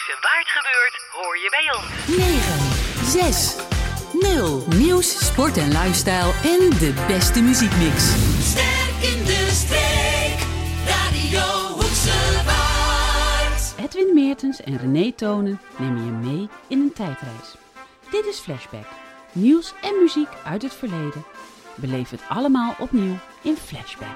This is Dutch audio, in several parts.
en waar het gebeurt, hoor je bij ons. 9, 6, 0. Nieuws, sport en lifestyle en de beste muziekmix. Sterk in de streek, Radio Hoekse Waard. Edwin Meertens en René Tonen nemen je mee in een tijdreis. Dit is Flashback. Nieuws en muziek uit het verleden. Beleef het allemaal opnieuw in Flashback.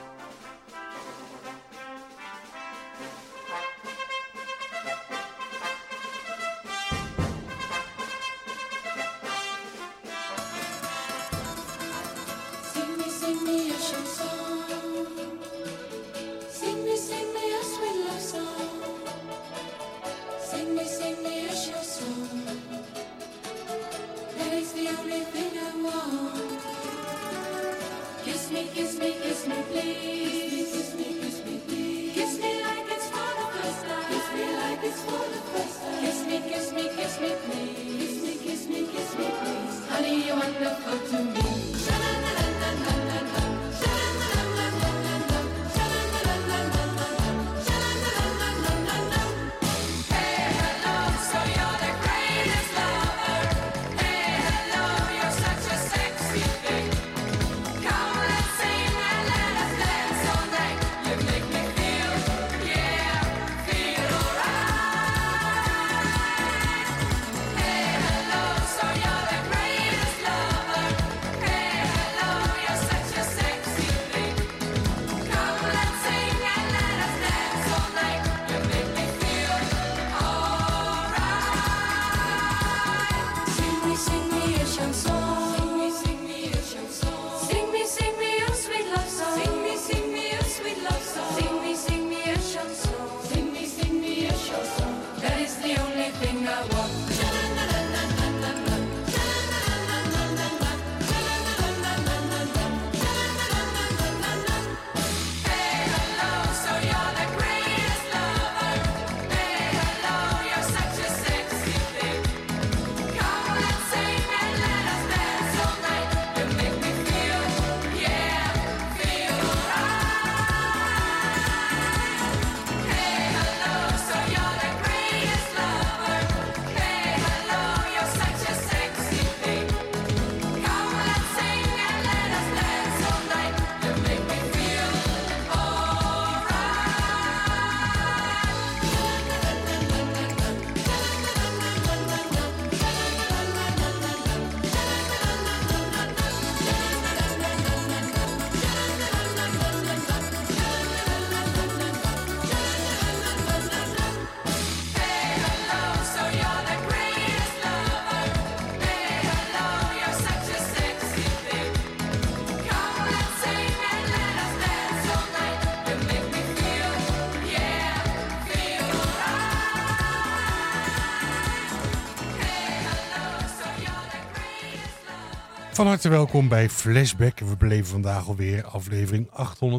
Van harte welkom bij Flashback. We beleven vandaag alweer aflevering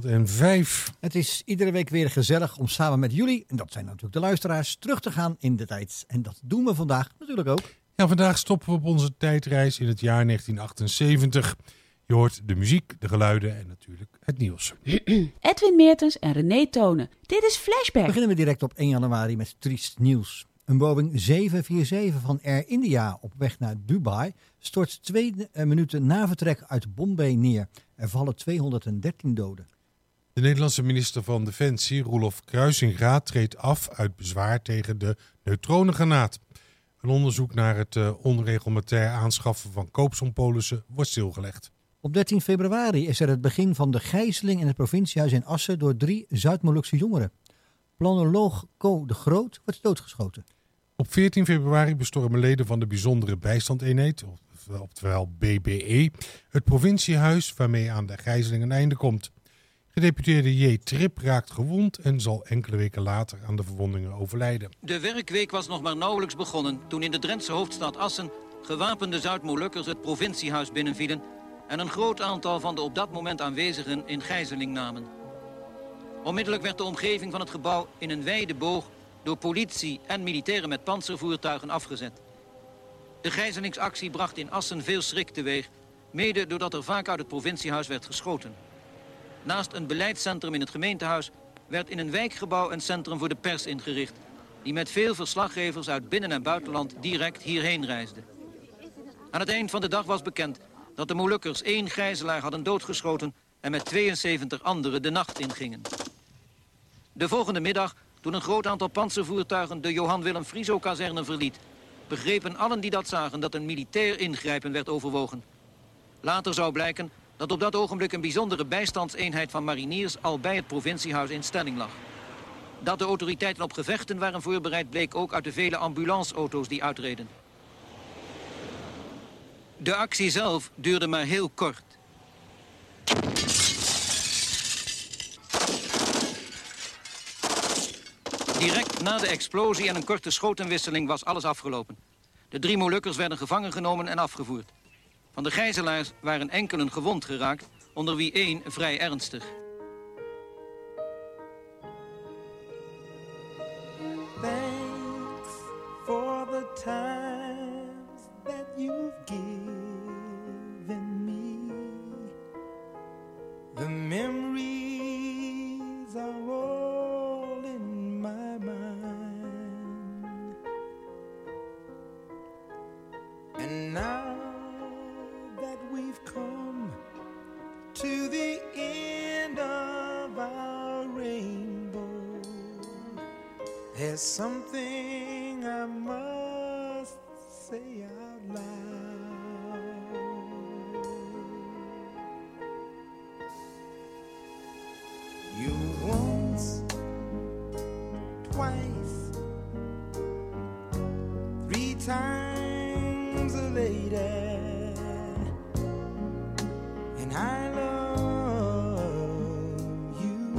805. Het is iedere week weer gezellig om samen met jullie, en dat zijn natuurlijk de luisteraars, terug te gaan in de tijd. En dat doen we vandaag natuurlijk ook. Ja, vandaag stoppen we op onze tijdreis in het jaar 1978. Je hoort de muziek, de geluiden en natuurlijk het nieuws. Edwin Meertens en René Tonen. Dit is Flashback. Beginnen we direct op 1 januari met triest nieuws. Een Boeing 747 van Air India op weg naar Dubai stort 2 minuten na vertrek uit Bombay neer. Er vallen 213 doden. De Nederlandse minister van Defensie, Roelof Kruisinga, treedt af uit bezwaar tegen de neutronengranaat. Een onderzoek naar het onregelmatair aanschaffen van koopsompolissen wordt stilgelegd. Op 13 februari is er het begin van de gijzeling in het provinciehuis in Assen door 3 Zuid-Molukse jongeren. Planoloog Co de Groot wordt doodgeschoten. Op 14 februari bestormen leden van de bijzondere bijstandeenheid, oftewel BBE, het provinciehuis waarmee aan de gijzeling een einde komt. Gedeputeerde J. Trip raakt gewond en zal enkele weken later aan de verwondingen overlijden. De werkweek was nog maar nauwelijks begonnen toen in de Drentse hoofdstad Assen gewapende Zuid-Molukkers het provinciehuis binnenvielen en een groot aantal van de op dat moment aanwezigen in gijzeling namen. Onmiddellijk werd de omgeving van het gebouw in een wijde boog door politie en militairen met pantservoertuigen afgezet. De gijzelingsactie bracht in Assen veel schrik teweeg, mede doordat er vaak uit het provinciehuis werd geschoten. Naast een beleidscentrum in het gemeentehuis werd in een wijkgebouw een centrum voor de pers ingericht. die met veel verslaggevers uit binnen- en buitenland direct hierheen reisden. Aan het eind van de dag was bekend dat de Molukkers 1 gijzelaar hadden doodgeschoten en met 72 anderen de nacht ingingen. De volgende middag, toen een groot aantal pantservoertuigen de Johan Willem Frieso-kazerne verliet, begrepen allen die dat zagen dat een militair ingrijpen werd overwogen. Later zou blijken dat op dat ogenblik een bijzondere bijstandseenheid van mariniers al bij het provinciehuis in stelling lag. Dat de autoriteiten op gevechten waren voorbereid bleek ook uit de vele ambulanceauto's die uitreden. De actie zelf duurde maar heel kort. Direct na de explosie en een korte schotenwisseling was alles afgelopen. De 3 Molukkers werden gevangen genomen en afgevoerd. Van de gijzelaars waren enkelen gewond geraakt, onder wie 1 vrij ernstig. Thanks for the times that you've given me. The memories are all in my mind. And now that we've come to the end of our rainbow, there's something I must say out loud. You once, twice, 3 times a lady, and I love you.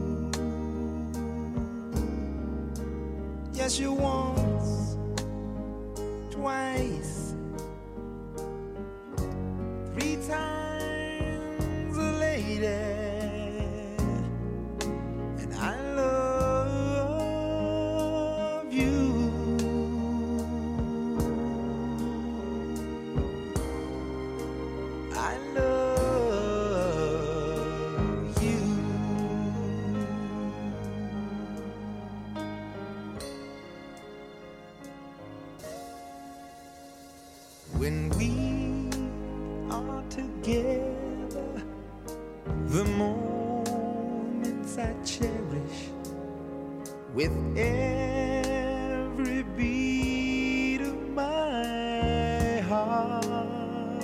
Yes, you once, twice, 3 times a lady, and I love you. I love you. When we are together, the moments I cherish with every beat of my heart.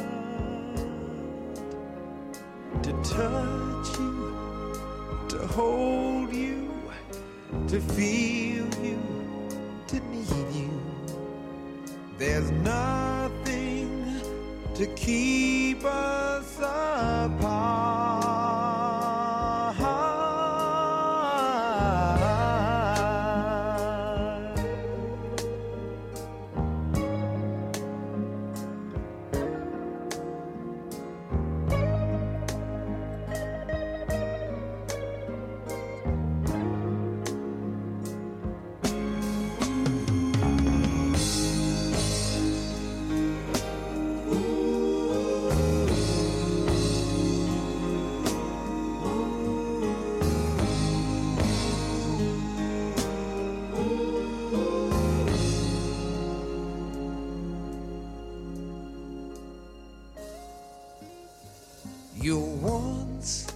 To touch you, to hold you, to feel you, to need you. There's nothing to keep us apart. You once,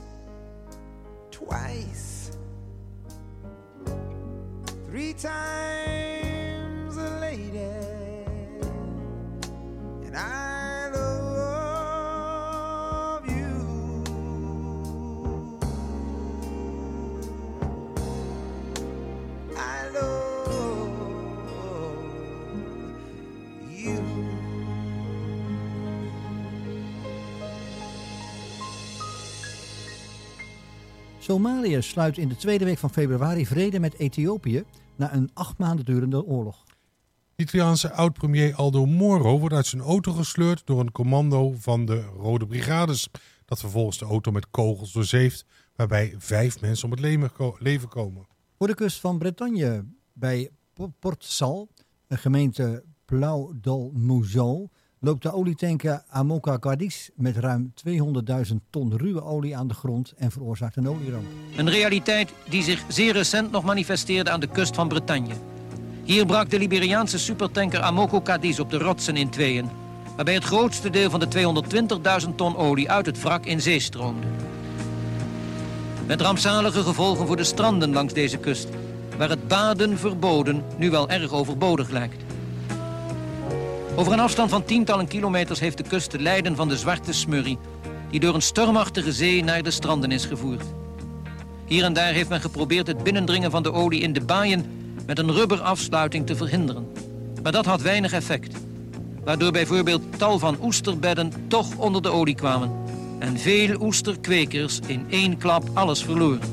twice, 3 times a lady, and I love you. I love you. Somalië sluit in de tweede week van februari vrede met Ethiopië na een 8 maanden durende oorlog. De Italiaanse oud-premier Aldo Moro wordt uit zijn auto gesleurd door een commando van de Rode Brigades, dat vervolgens de auto met kogels doorzeeft, waarbij 5 mensen om het leven komen. Voor de kust van Bretagne, bij Port Sal, een gemeente Plau-d'Olmouzo, loopt de olietanker Amoca Cadiz met ruim 200.000 ton ruwe olie aan de grond en veroorzaakt een olieramp. Een realiteit die zich zeer recent nog manifesteerde aan de kust van Bretagne. Hier brak de Liberiaanse supertanker Amoco Cadiz op de rotsen in tweeën, waarbij het grootste deel van de 220.000 ton olie uit het wrak in zee stroomde. Met rampzalige gevolgen voor de stranden langs deze kust, waar het baden verboden nu wel erg overbodig lijkt. Over een afstand van tientallen kilometers heeft de kust te lijden van de zwarte smurrie, die door een stormachtige zee naar de stranden is gevoerd. Hier en daar heeft men geprobeerd het binnendringen van de olie in de baaien met een rubberafsluiting te verhinderen. Maar dat had weinig effect, waardoor bijvoorbeeld tal van oesterbedden toch onder de olie kwamen en veel oesterkwekers in één klap alles verloren.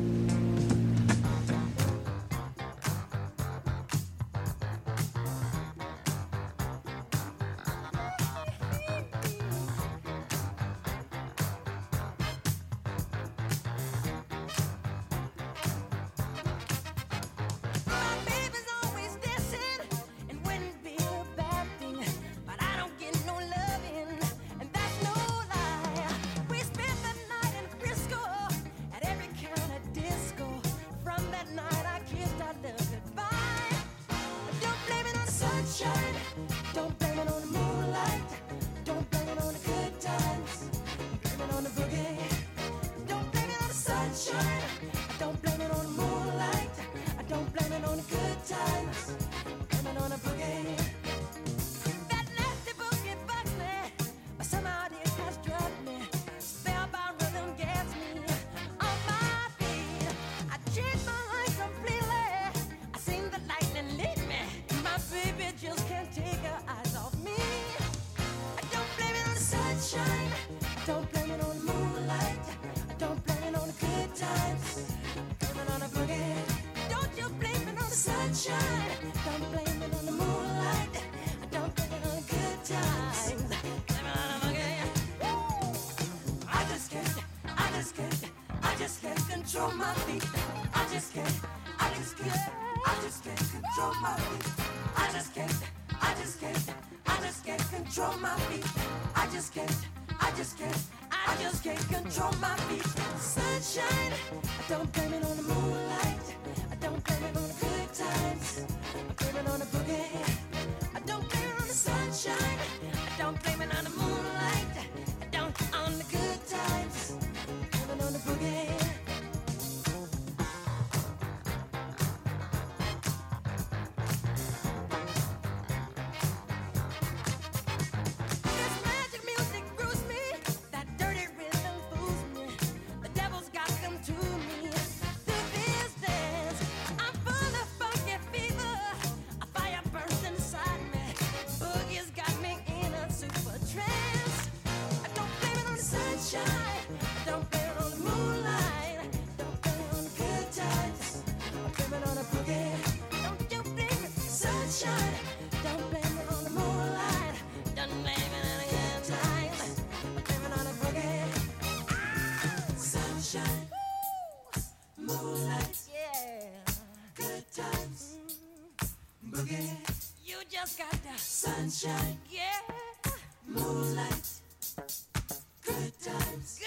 Sunshine, yeah, moonlight, good times,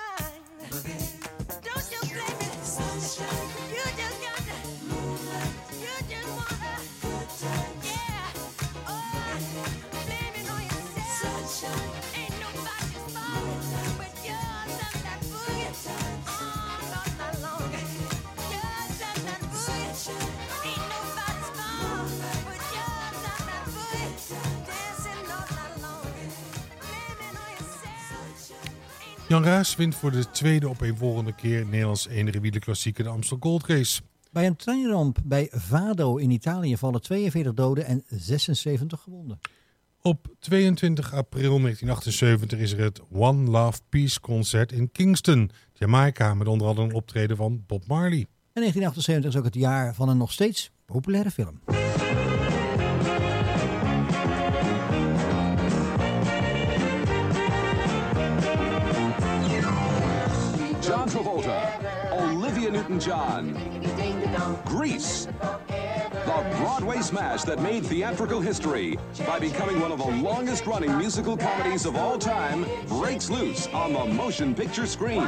boogie. Don't you blame it, sunshine. You just got the moonlight. You just wanna good times, yeah. Oh, blame it on yourself. Sunshine, ain't nobody's fault but yours and that boogie. Oh, not that long. Yours and that boogie. Ain't nobody's fault but yours and that boogie. Jan Raas wint voor de tweede opeenvolgende keer Nederlands enige wielerklassieker de Amstel Gold Race. Bij een treinramp bij Vado in Italië vallen 42 doden en 76 gewonden. Op 22 april 1978 is er het One Love Peace concert in Kingston, Jamaica, met onder andere een optreden van Bob Marley. En 1978 is ook het jaar van een nog steeds populaire film. John Travolta, Olivia Newton-John, Grease, the Broadway smash that made theatrical history by becoming one of the longest-running musical comedies of all time, breaks loose on the motion picture screen.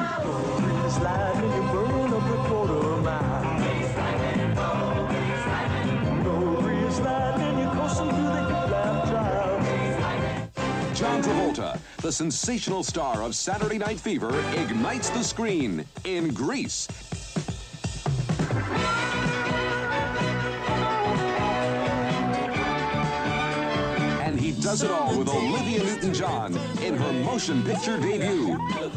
the sensational star of Saturday Night Fever, ignites the screen in Grease. And he does it all with Olivia Newton-John in her motion picture debut.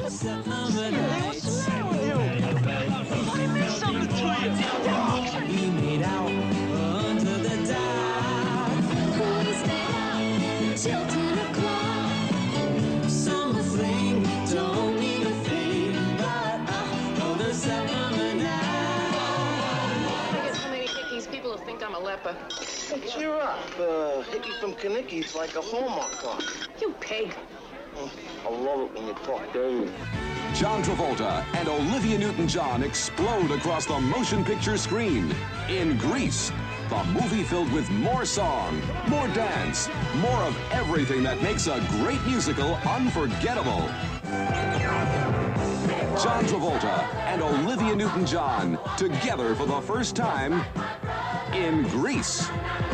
I'm a leper. Hey, cheer up. Hickey from Kanicki's like a Hallmark card. You pig. I love it when you talk dirty. John Travolta and Olivia Newton-John explode across the motion picture screen in Grease, the movie filled with more song, more dance, more of everything that makes a great musical unforgettable. John Travolta and Olivia Newton-John together for the first time in Grease.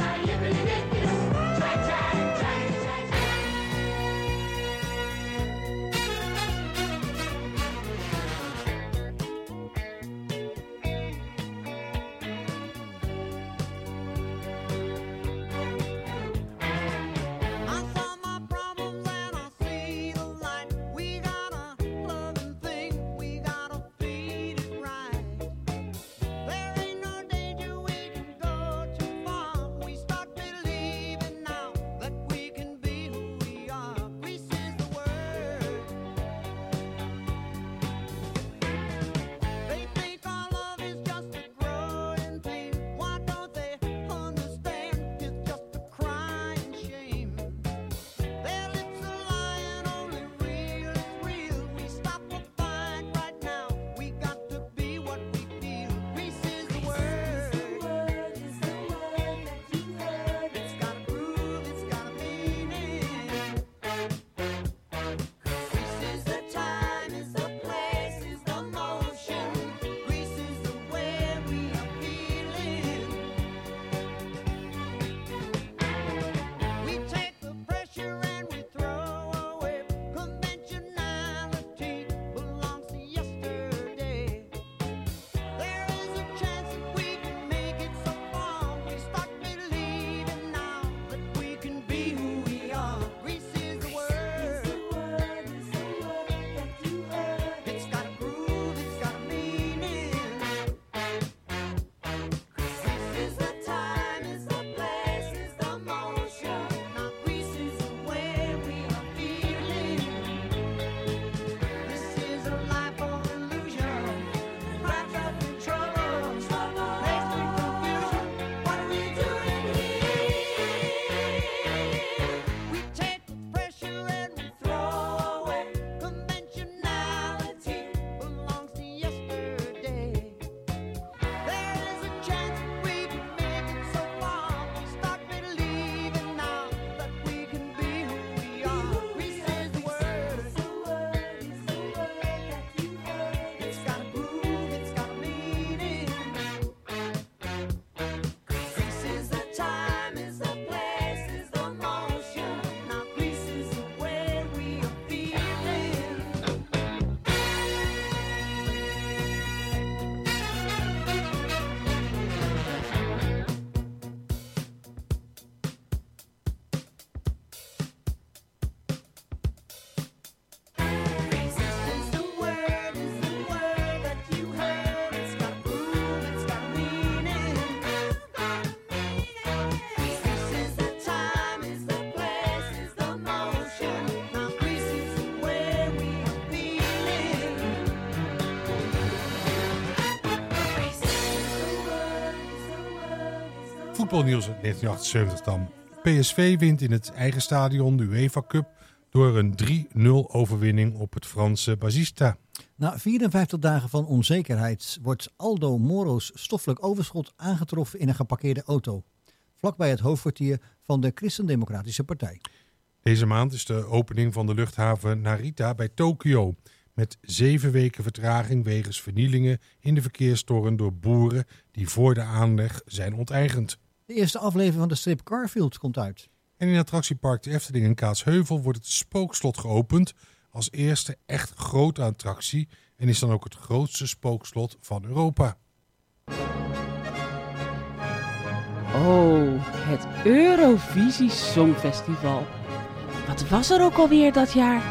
Voetbalnieuws uit 1978 dan. PSV wint in het eigen stadion de UEFA Cup door een 3-0 overwinning op het Franse Basista. Na 54 dagen van onzekerheid wordt Aldo Moro's stoffelijk overschot aangetroffen in een geparkeerde auto, vlakbij het hoofdkwartier van de Christendemocratische Partij. Deze maand is de opening van de luchthaven Narita bij Tokio, met 7 weken vertraging wegens vernielingen in de verkeerstoren door boeren die voor de aanleg zijn onteigend. De eerste aflevering van de strip Garfield komt uit. En in attractiepark de Efteling in Kaatsheuvel wordt het Spookslot geopend als eerste echt grote attractie en is dan ook het grootste spookslot van Europa. Oh, het Eurovisie Songfestival. Wat was er ook alweer dat jaar?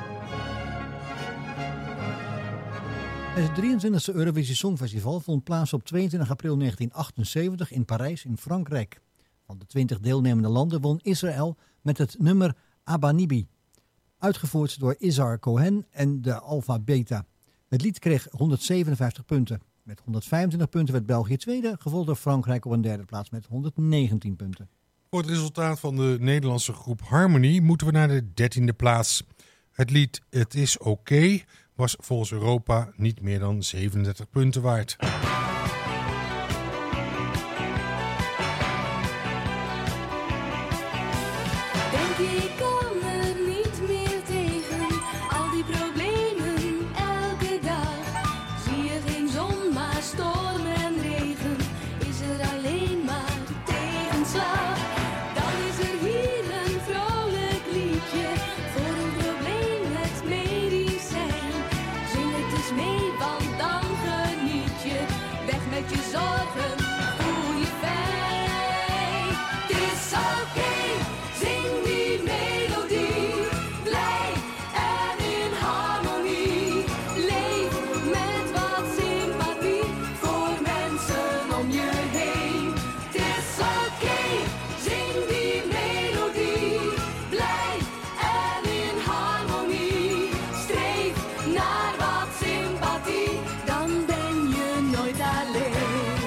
Het 23e Eurovisie Songfestival vond plaats op 22 april 1978 in Parijs in Frankrijk. Van de 20 deelnemende landen won Israël met het nummer Abanibi, uitgevoerd door Izhar Cohen en de Alpha Beta. Het lied kreeg 157 punten. Met 125 punten werd België tweede, gevolgd door Frankrijk op een derde plaats met 119 punten. Voor het resultaat van de Nederlandse groep Harmony moeten we naar de 13e plaats. Het lied Het is oké was volgens Europa niet meer dan 37 punten waard. Denk ik kan er niet meer tegen, al die problemen elke dag. Zie je geen zon, maar storm en regen, is er alleen maar tegenslag. Dan is er hier een vrolijk liedje, voor een probleem het medicijn. Zing het eens mee, want dan geniet je, weg met je zorgen, voel je fijn. Het is oké. Zing die melodie, blij en in harmonie. Leef met wat sympathie voor mensen om je heen. Het is oké, zing die melodie, blij en in harmonie. Streef naar wat sympathie, dan ben je nooit alleen.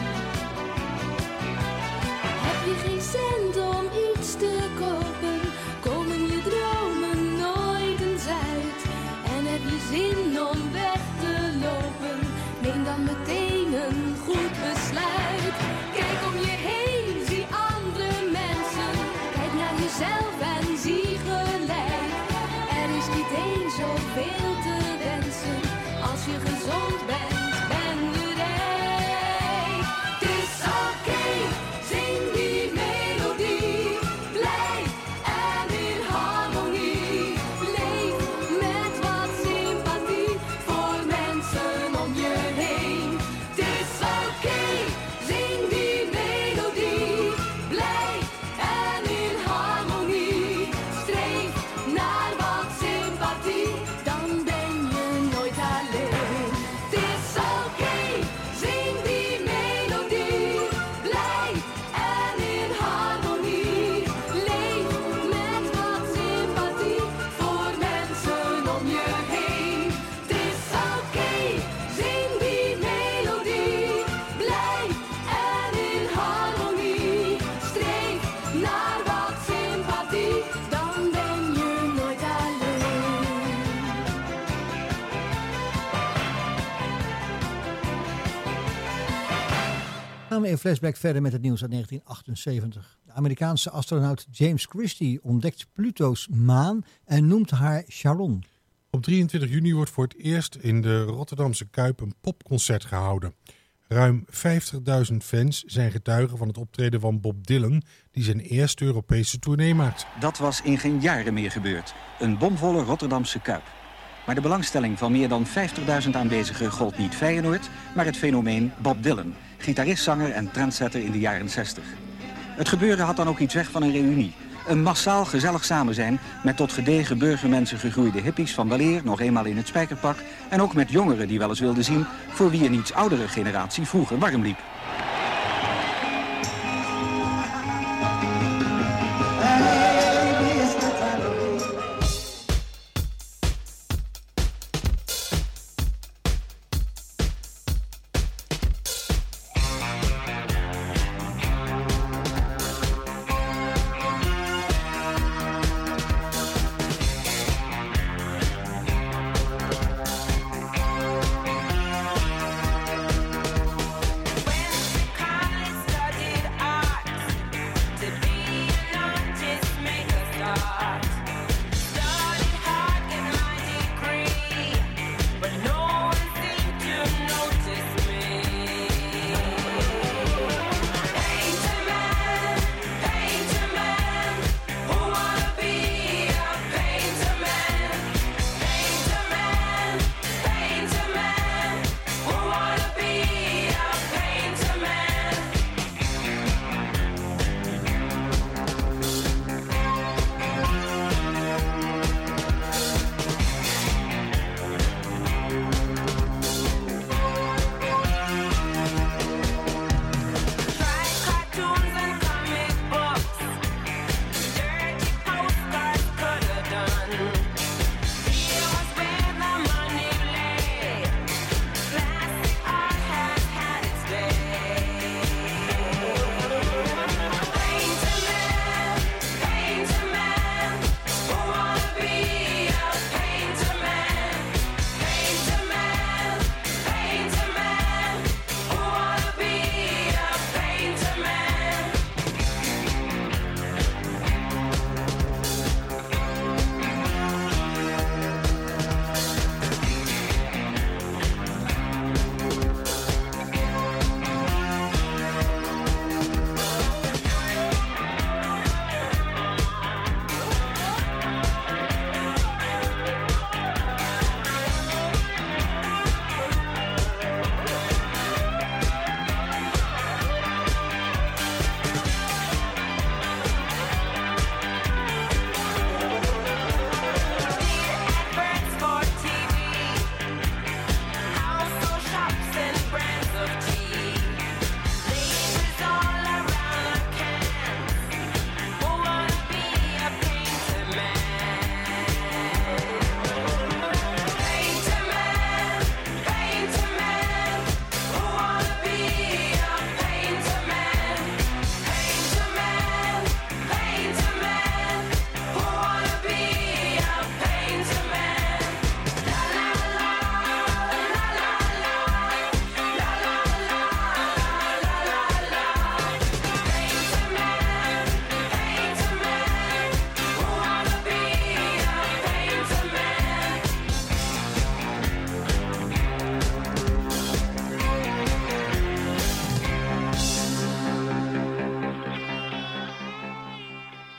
Heb je geen cent om iets te kopen, komen je dromen nooit eens uit. En heb je zin om weg te lopen, neem dan meteen een goed besluit. Kijk om je heen, zie andere mensen, kijk naar jezelf en zie gelijk. Er is niet eens zoveel te wensen, als je gezond bent, ben je rijk. Het is oké, zing die melodie, blij en in harmonie. Leef met wat sympathie voor mensen om je heen. Het is oké, zing die melodie, blij en in harmonie. Streef naar wat sympathie, dan ben je nooit alleen. Het is oké, zing die melodie, blij en in harmonie. Leef met wat sympathie voor mensen om je heen. Het is oké, zing die melodie, blij en in harmonie. Streef naar wat sympathie, dan ben je nooit alleen. Gaan we in flashback verder met het nieuws uit 1978. De Amerikaanse astronaut James Christie ontdekt Pluto's maan en noemt haar Charon. Op 23 juni wordt voor het eerst in de Rotterdamse Kuip een popconcert gehouden. Ruim 50.000 fans zijn getuigen van het optreden van Bob Dylan, die zijn eerste Europese tournee maakt. Dat was in geen jaren meer gebeurd. Een bomvolle Rotterdamse Kuip. Maar de belangstelling van meer dan 50.000 aanwezigen gold niet Feyenoord, maar het fenomeen Bob Dylan, gitarist, zanger en trendsetter in de jaren 60. Het gebeuren had dan ook iets weg van een reunie. Een massaal gezellig samen zijn met tot gedegen burgermensen gegroeide hippies van weleer, nog eenmaal in het spijkerpak, en ook met jongeren die wel eens wilden zien voor wie een iets oudere generatie vroeger warm liep. When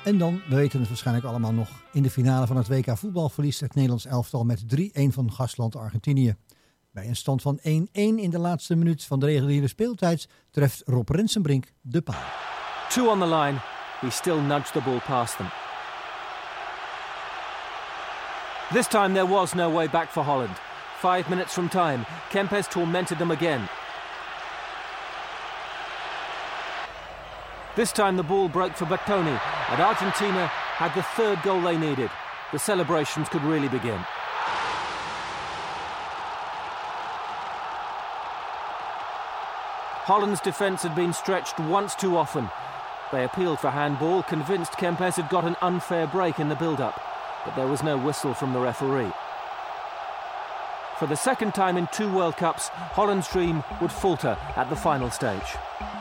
En dan, we weten het waarschijnlijk allemaal nog, in de finale van het WK voetbal verliest het Nederlands elftal met 3-1 van gastland Argentinië. Bij een stand van 1-1 in de laatste minuut van de reguliere speeltijd treft Rob Rensenbrink de paal. 2 on the line, he still nudged the ball past them. This time there was no way back for Holland. 5 minutes from time, Kempes tormented them again. This time the ball broke for Bertoni, and Argentina had the third goal they needed. The celebrations could really begin. Holland's defence had been stretched once too often. They appealed for handball, convinced Kempes had got an unfair break in the build-up, but there was no whistle from the referee. For the second time in 2 World Cups, Holland's dream would falter at the final stage.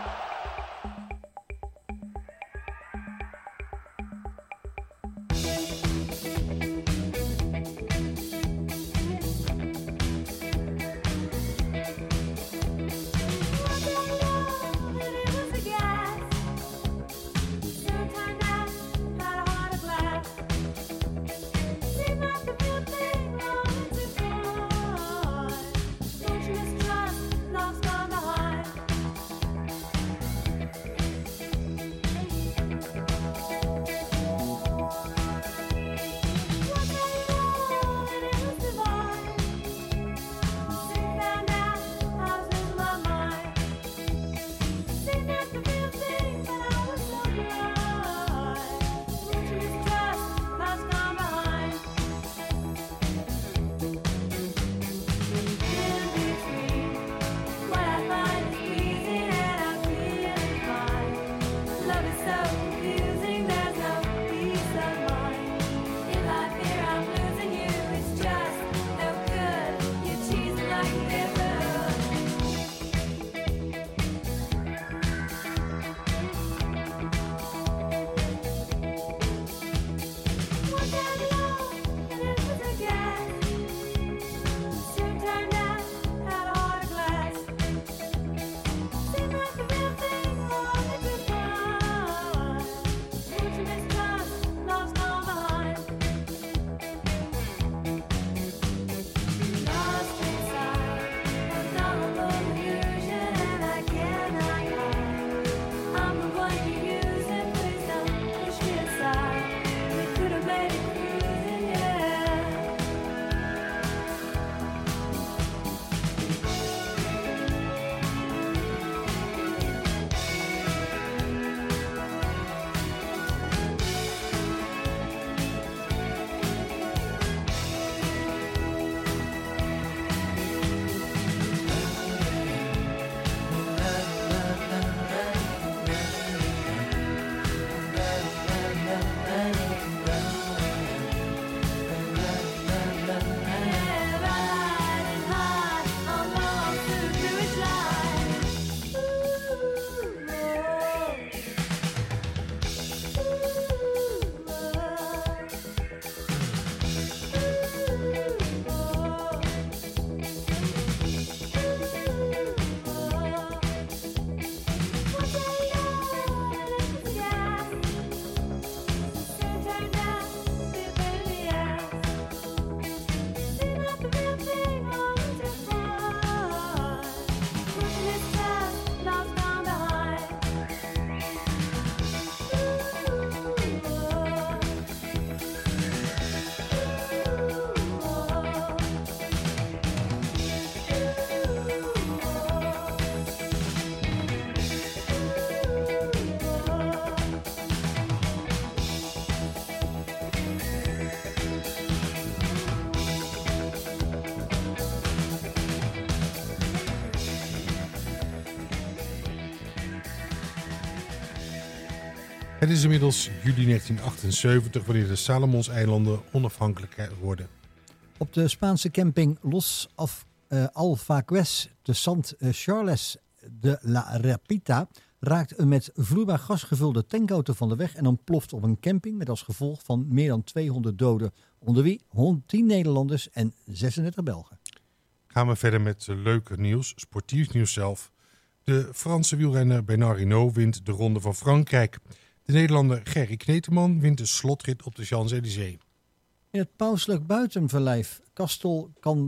Het is inmiddels juli 1978 wanneer de Salomonseilanden onafhankelijk worden. Op de Spaanse camping Los Alfagues de Sant Charles de la Repita raakt een met vloeibaar gas gevulde tankauto van de weg en ontploft op een camping met als gevolg van meer dan 200 doden, onder wie 110 Nederlanders en 36 Belgen. Gaan we verder met leuke nieuws, sportief nieuws zelf. De Franse wielrenner Bernard Hinault wint de Ronde van Frankrijk. De Nederlander Gerry Kneteman wint de slotrit op de Champs-Élysées. In het pauselijk buitenverblijf Castel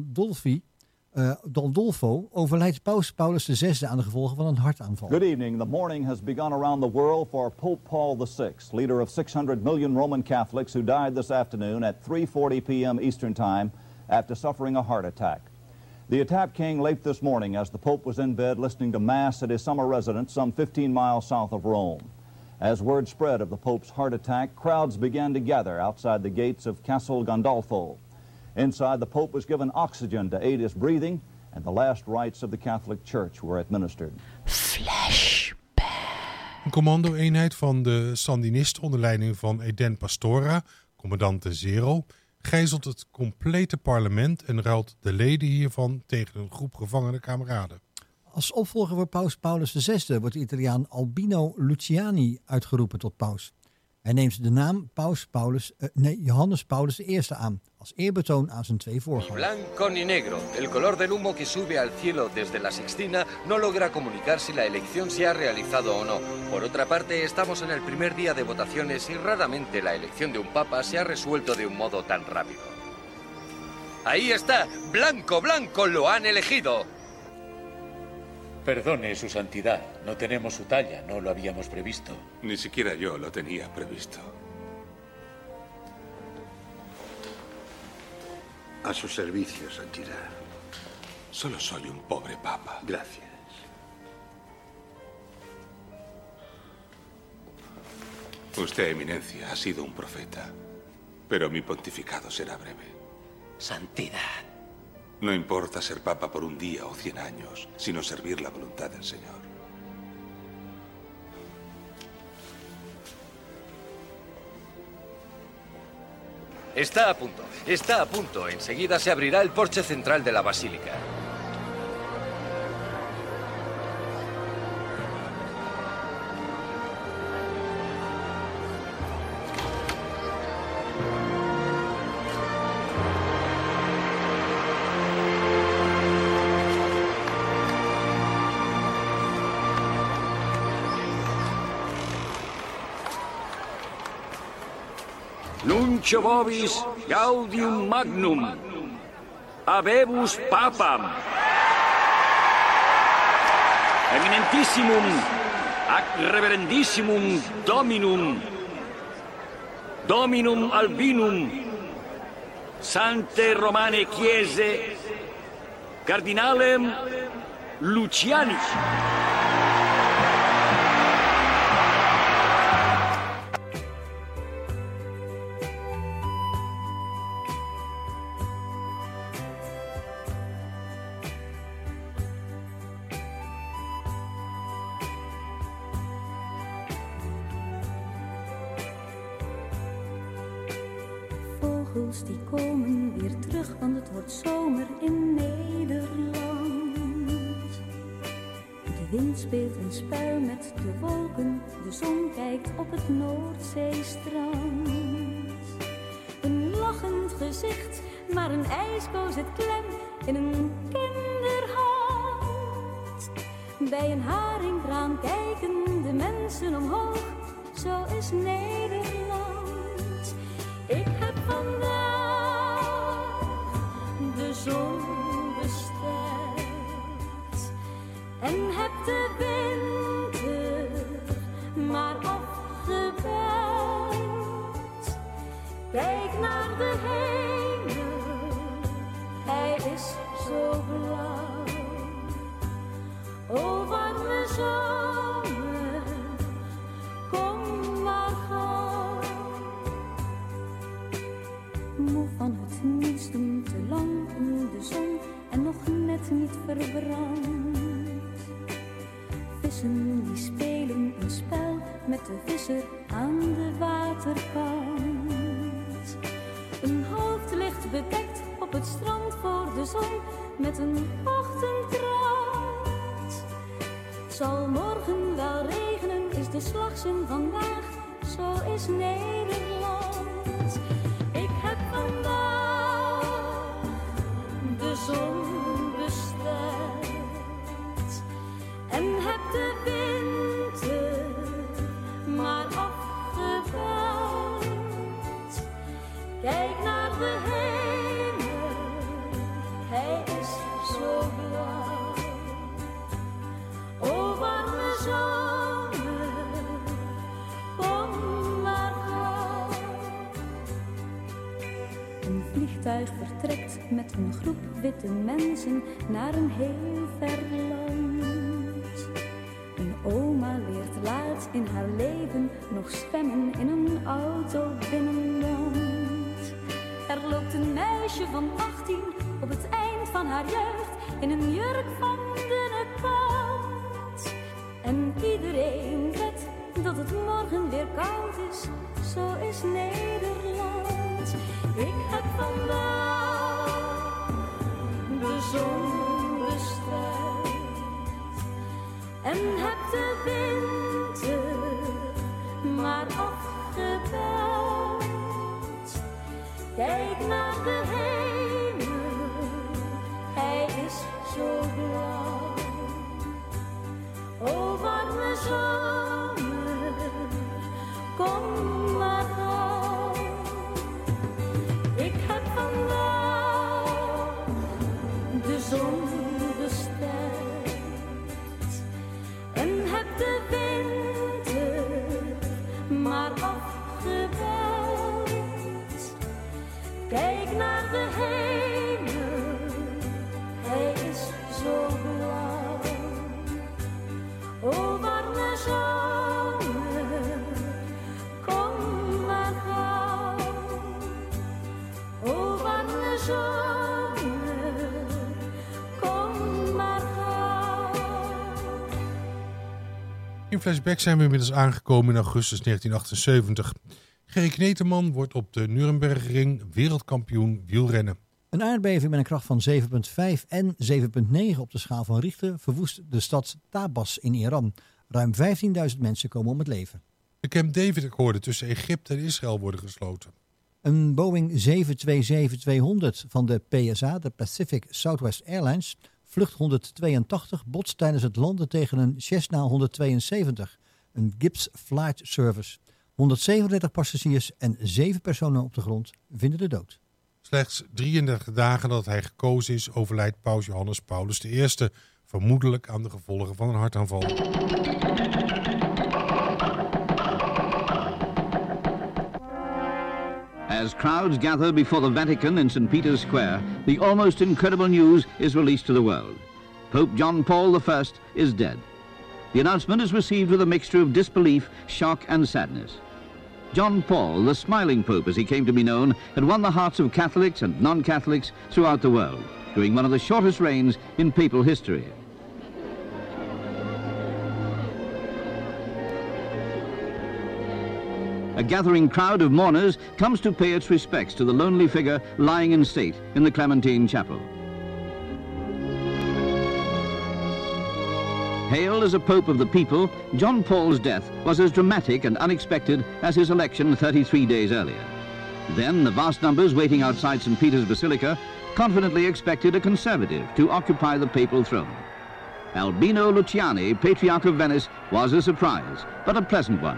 Gandolfo overlijdt paus Paulus VI aan de gevolgen van een hartaanval. Good evening. The morning has begun around the world for Pope Paul VI, leader of 600 million Roman Catholics who died this afternoon at 3:40 p.m. Eastern Time after suffering a heart attack. The attack came late this morning as the Pope was in bed listening to Mass at his summer residence some 15 miles south of Rome. As word spread of the Pope's heart attack, crowds began to gather outside the gates of Castel Gandolfo. Inside, the Pope was given oxygen to aid his breathing, and the last rites of the Catholic Church were administered. Een commando-eenheid van de Sandinisten onder leiding van Eden Pastora, commandant Zero, gijzelt het complete parlement en ruilt de leden hiervan tegen een groep gevangene kameraden. Als opvolger voor paus Paulus VI wordt de Italiaan Albino Luciani uitgeroepen tot paus. Hij neemt de naam Johannes Paulus I aan, als eerbetoon aan zijn twee voorgangers. Blanco ni negro, el color del humo que sube al cielo desde la Sixtina no logra comunicar si la elección se ha realizado o no. Por otra parte, estamos en el primer día de votaciones y raramente la elección de un papa se ha resuelto de un modo tan rápido. Ahí está, blanco, blanco, lo han elegido. Perdone, su santidad, no tenemos su talla, no lo habíamos previsto. Ni siquiera yo lo tenía previsto. A su servicio, santidad. Solo soy un pobre papa. Gracias. Usted, eminencia, ha sido un profeta, pero mi pontificado será breve. Santidad. No importa ser papa por un día o 100 años, sino servir la voluntad del Señor. Está a punto, está a punto. Enseguida se abrirá el porche central de la basílica. Nuncio vobis gaudium magnum, habebus papam, eminentissimum, ac reverendissimum dominum albinum, sante romane chiese, cardinalem Luciani. Vogels die komen weer terug, want het wordt zomer in Nederland. De wind speelt een spel met de wolken, de zon kijkt op het Noordzeestrand. Een lachend gezicht, maar een ijsko zit klem in een kinderhand. Bij een haringkraan kijken de mensen omhoog, zo is Nederland. Ik heb vandaag de zon besteld en heb de winter maar afgebeld. Kijk naar de hemel, hij is zo blauw. O warme zomer, kom maar gauw. Moe van het niets doen, te lang in de zon en nog net niet verbrand. Vissen die spelen een spel met de visser aan de waterkant. Een hoofd ligt bedekt op het strand voor de zon met een ochtendkrant. Zal morgen wel regenen, is de slagzin vandaag, zo is Nederland. Ik heb vandaag de zon besteld en heb de winter maar afgebeld. vliegtuig vertrekt met een groep witte mensen naar een heel ver land. Een oma leert laat in haar leven nog zwemmen in een auto binnenland. Er loopt een meisje van 18 op het eind van haar jeugd in een jurk van dunne kant. En iedereen weet dat het morgen weer koud is, zo is Nederland. Ik heb vandaag de zon bestrijd en heb de winter maar afgebouwd. Kijk naar de hemel, hij is zo blauw. O warme zomer, kom maar gauw. Ik heb vandaag de zon bestrijd en heb de winter maar afgebouwd. Kijk naar de hemel, hij is zo blauw. O warme zomer, kom maar gauw. O warme zomer, kom maar gauw. In Flashback zijn we inmiddels aangekomen in augustus 1978. Gerry Kneteman wordt op de Nurembergring wereldkampioen wielrennen. Een aardbeving met een kracht van 7,5 en 7,9 op de schaal van Richter verwoest de stad Tabas in Iran. Ruim 15.000 mensen komen om het leven. De Camp David-akkoorden tussen Egypte en Israël worden gesloten. Een Boeing 727-200 van de PSA, de Pacific Southwest Airlines, vlucht 182 botst tijdens het landen tegen een Cessna 172, een Gibbs Flight Service. 137 passagiers en 7 personen op de grond vinden de dood. Slechts 33 dagen nadat hij gekozen is, overlijdt paus Johannes Paulus I, vermoedelijk aan de gevolgen van een hartaanval. As crowds gather before the Vatican in St. Peter's Square, the almost incredible news is released to the world. Pope John Paul I is dead. The announcement is received with a mixture of disbelief, shock and sadness. John Paul, the smiling Pope as he came to be known, had won the hearts of Catholics and non-Catholics throughout the world, during one of the shortest reigns in papal history. A gathering crowd of mourners comes to pay its respects to the lonely figure lying in state in the Clementine Chapel. Hailed as a Pope of the people, John Paul's death was as dramatic and unexpected as his election 33 days earlier. Then the vast numbers waiting outside St. Peter's Basilica confidently expected a conservative to occupy the papal throne. Albino Luciani, Patriarch of Venice, was a surprise, but a pleasant one.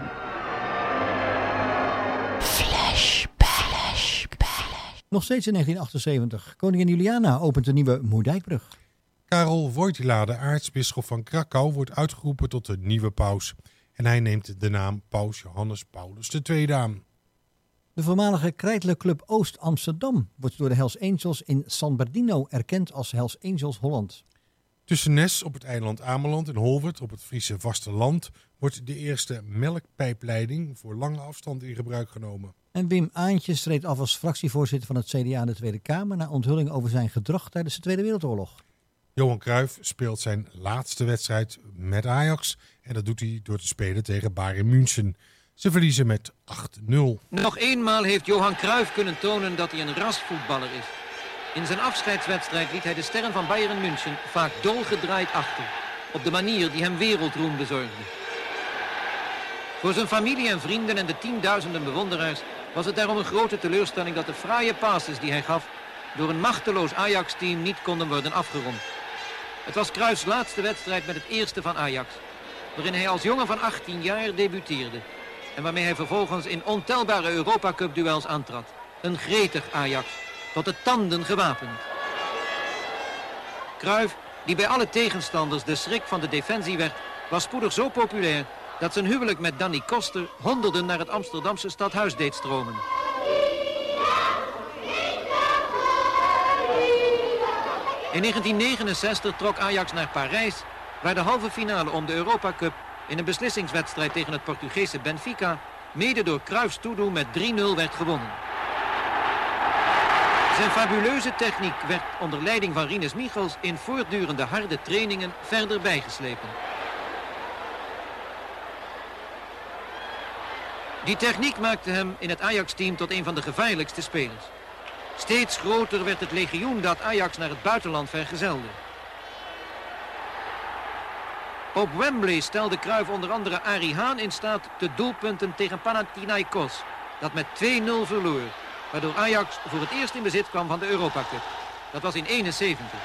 Nog steeds in 1978. Koningin Juliana opent de nieuwe Moerdijkbrug. Karel Wojtyla, de aartsbisschop van Krakau, wordt uitgeroepen tot de nieuwe paus. En hij neemt de naam Paus Johannes Paulus II aan. De voormalige krijtlerclub Oost Amsterdam wordt door de Hells Angels in San Bernardino erkend als Hells Angels Holland. Tussen Nes op het eiland Ameland en Holwert op het Friese vasteland wordt de eerste melkpijpleiding voor lange afstand in gebruik genomen. En Wim Aantjes treedt af als fractievoorzitter van het CDA in de Tweede Kamer na onthulling over zijn gedrag tijdens de Tweede Wereldoorlog. Johan Cruijff speelt zijn laatste wedstrijd met Ajax en dat doet hij door te spelen tegen Bayern München. Ze verliezen met 8-0. Nog eenmaal heeft Johan Cruijff kunnen tonen dat hij een rasvoetballer is. In zijn afscheidswedstrijd liet hij de sterren van Bayern München vaak dolgedraaid achter. Op de manier die hem wereldroem bezorgde. Voor zijn familie en vrienden en de tienduizenden bewonderaars was het daarom een grote teleurstelling dat de fraaie passes die hij gaf door een machteloos Ajax-team niet konden worden afgerond. Het was Cruijffs laatste wedstrijd met het eerste van Ajax, waarin hij als jongen van 18 jaar debuteerde en waarmee hij vervolgens in ontelbare Europa Cup duels aantrad. Een gretig Ajax, tot de tanden gewapend. Cruijff, die bij alle tegenstanders de schrik van de defensie werd, was spoedig zo populair dat zijn huwelijk met Danny Koster honderden naar het Amsterdamse stadhuis deed stromen. In 1969 trok Ajax naar Parijs, waar de halve finale om de Europa Cup in een beslissingswedstrijd tegen het Portugese Benfica mede door Cruyffs toedoen met 3-0 werd gewonnen. Zijn fabuleuze techniek werd onder leiding van Rinus Michels in voortdurende harde trainingen verder bijgeslepen. Die techniek maakte hem in het Ajax-team tot een van de gevaarlijkste spelers. Steeds groter werd het legioen dat Ajax naar het buitenland vergezelde. Op Wembley stelde Cruyff onder andere Arie Haan in staat te doelpunten tegen Panathinaikos, dat met 2-0 verloor, waardoor Ajax voor het eerst in bezit kwam van de Europa Cup. Dat was in 1971.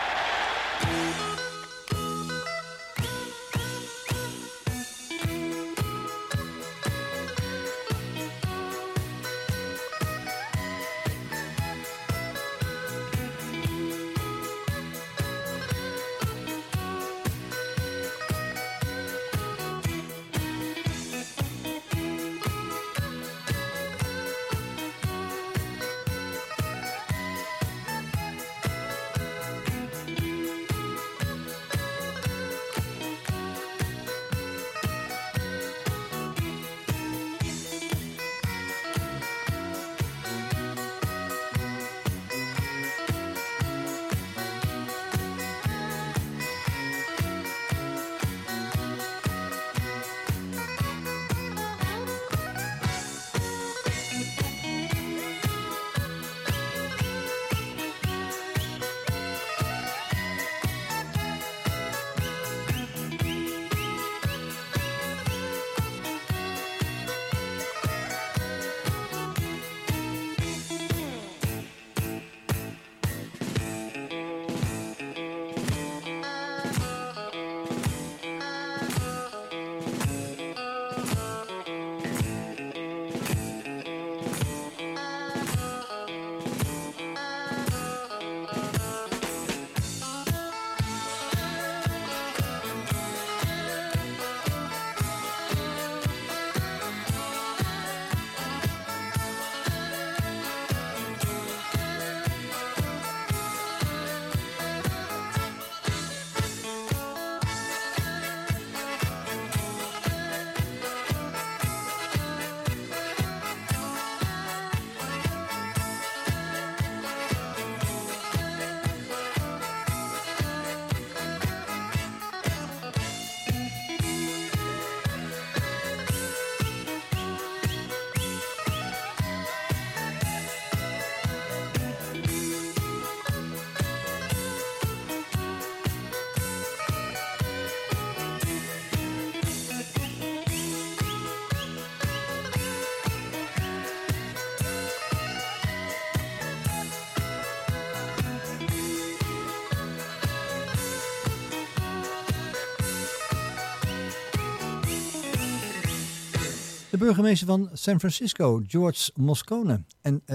De burgemeester van San Francisco, George Moscone,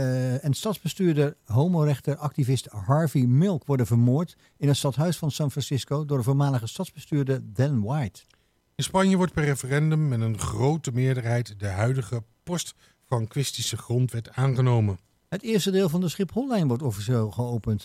en stadsbestuurder, homorechter, activist Harvey Milk worden vermoord in het stadhuis van San Francisco door de voormalige stadsbestuurder Dan White. In Spanje wordt per referendum met een grote meerderheid de huidige post-Franquistische grondwet aangenomen. Het eerste deel van de Schiphollijn wordt officieel geopend,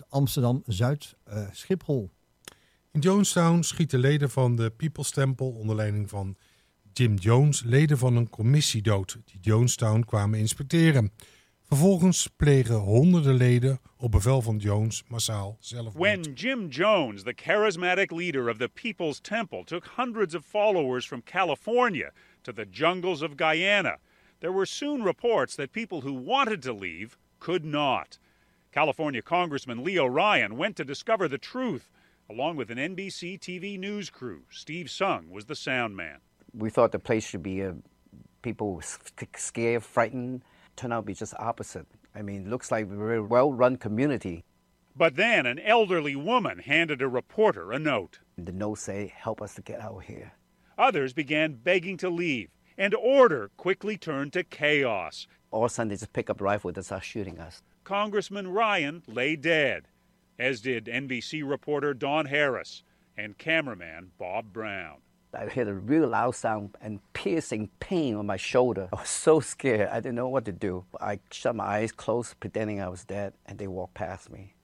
Amsterdam-Zuid-Schiphol. In Jonestown schieten leden van de People's Temple onder leiding van Jim Jones leden van een commissie dood die Jonestown kwamen inspecteren. Vervolgens plegen honderden leden op bevel van Jones massaal zelfmoord. When Jim Jones, the charismatic leader of the People's Temple, took hundreds of followers from California to the jungles of Guyana, there were soon reports that people who wanted to leave could not. California Congressman Leo Ryan went to discover the truth, along with an NBC TV news crew. Steve Sung was the sound man. We thought the place should be people scared, frightened. Turned out to be just opposite. I mean, it looks like a very well-run community. But then an elderly woman handed a reporter a note. The note say, "Help us to get out here." Others began begging to leave, and order quickly turned to chaos. All of a sudden, they just pick up a rifle and start shooting us. Congressman Ryan lay dead, as did NBC reporter Dawn Harris and cameraman Bob Brown. I heard a real loud sound and piercing pain on my shoulder. I was so scared. I didn't know what to do. I shut my eyes closed, pretending I was dead, and they walked past me.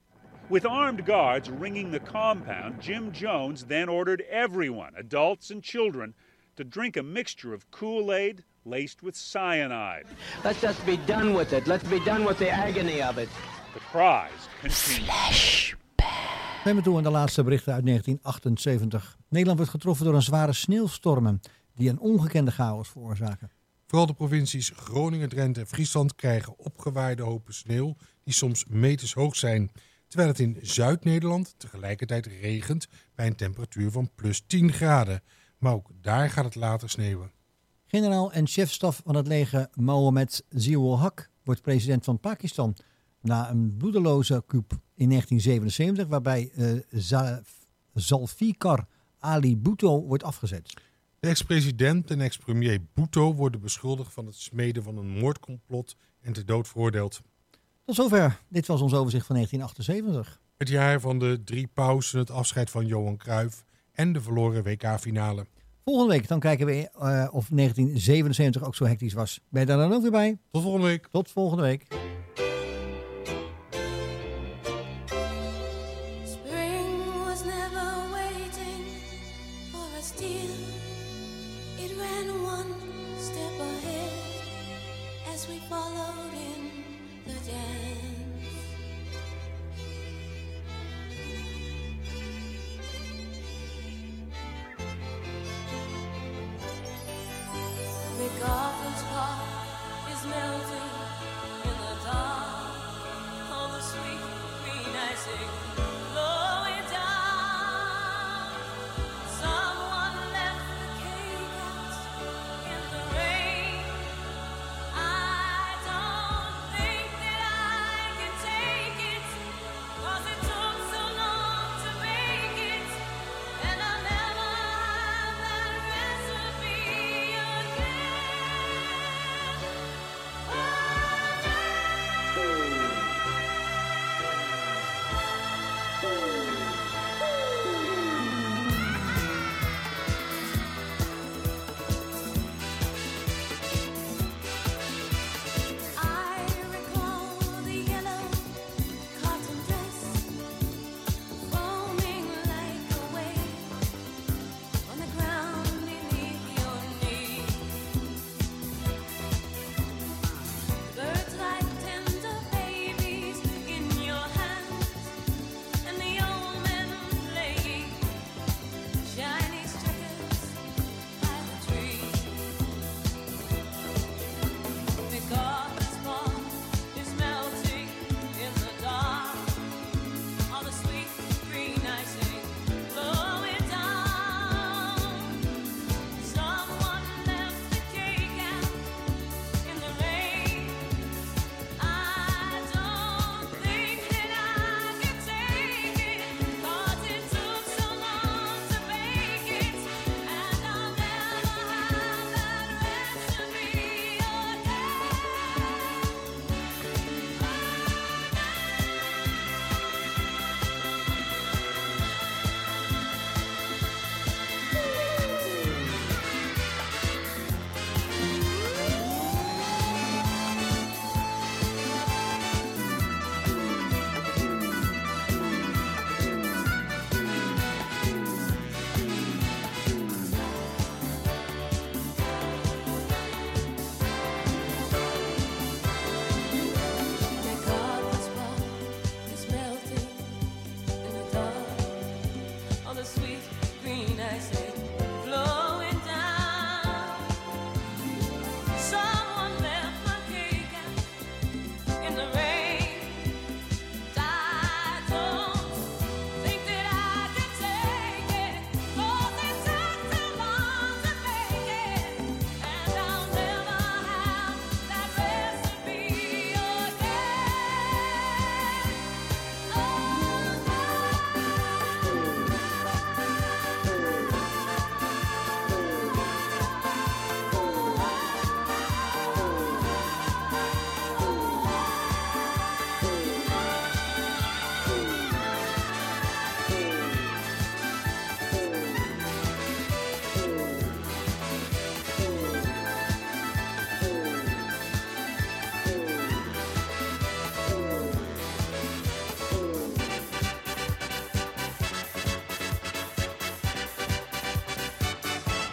With armed guards ringing the compound, Jim Jones then ordered everyone, adults and children, to drink a mixture of Kool-Aid laced with cyanide. Let's just be done with it. Let's be done with the agony of it. The cries continued. Zijn we toe aan de laatste berichten uit 1978. Nederland wordt getroffen door een zware sneeuwstormen die een ongekende chaos veroorzaken. Vooral de provincies Groningen, Drenthe en Friesland krijgen opgewaaide hopen sneeuw die soms meters hoog zijn. Terwijl het in Zuid-Nederland tegelijkertijd regent bij een temperatuur van plus 10 graden. Maar ook daar gaat het later sneeuwen. Generaal en chefstaf van het leger Mohammed Zia-ul-Haq wordt president van Pakistan na een bloedeloze coup in 1977 waarbij Zulfikar Ali Bhutto wordt afgezet. De ex-president en ex-premier Bhutto worden beschuldigd van het smeden van een moordcomplot en ter dood veroordeeld. Tot zover. Dit was ons overzicht van 1978. Het jaar van de 3 pausen, het afscheid van Johan Cruijff en de verloren WK-finale. Volgende week dan kijken we of 1977 ook zo hectisch was. Ben je daar dan ook weer bij? Tot volgende week. Tot volgende week. Spring was never waiting for us, dear. It ran one step ahead as we followed in the dance. MacArthur's Park is melting in the dark. All the sweet green icing blowing down. Someone left the cake out in the rain. I don't think that I can take it, 'cause it took so long to make it, and I'll never have that recipe again.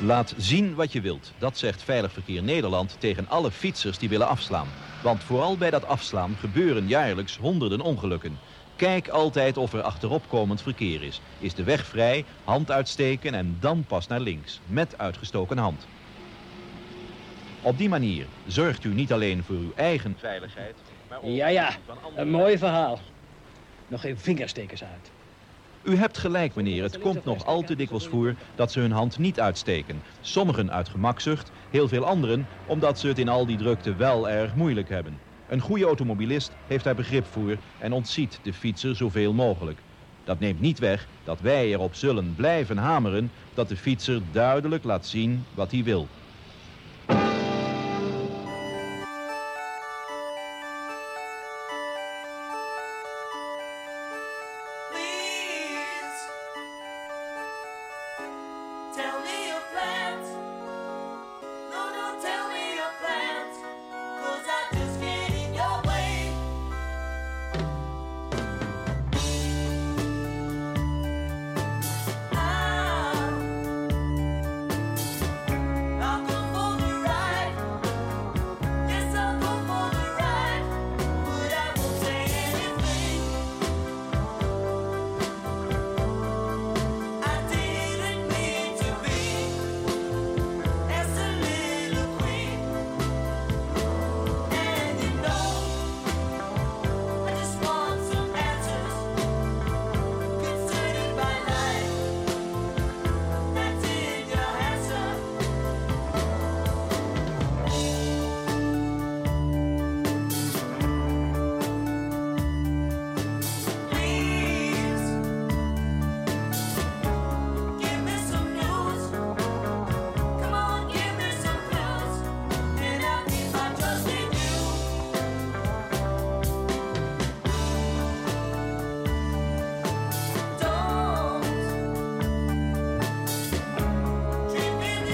Laat zien wat je wilt. Dat zegt Veilig Verkeer Nederland tegen alle fietsers die willen afslaan. Want vooral bij dat afslaan gebeuren jaarlijks honderden ongelukken. Kijk altijd of er achteropkomend verkeer is. Is de weg vrij, hand uitsteken en dan pas naar links. Met uitgestoken hand. Op die manier zorgt u niet alleen voor uw eigen veiligheid, maar ook Ja, van andere. een mooi verhaal. Nog geen vingerstekers uit. U hebt gelijk, meneer. Het komt nog al te dikwijls voor dat ze hun hand niet uitsteken. Sommigen uit gemakzucht, heel veel anderen omdat ze het in al die drukte wel erg moeilijk hebben. Een goede automobilist heeft daar begrip voor en ontziet de fietser zoveel mogelijk. Dat neemt niet weg dat wij erop zullen blijven hameren dat de fietser duidelijk laat zien wat hij wil.